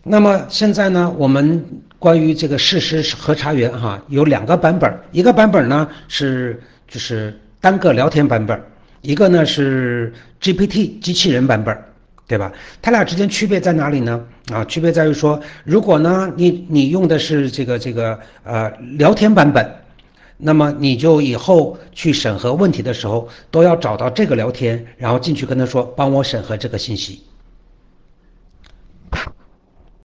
那么现在呢，我们关于这个事实核查员有两个版本，一个版本呢就是单个聊天版本，一个呢是 GPT 机器人版本，对吧？它俩之间区别在哪里呢？区别在于说，如果呢你用的是这个聊天版本，那么你就以后去审核问题的时候，都要找到这个聊天，然后进去跟他说，帮我审核这个信息。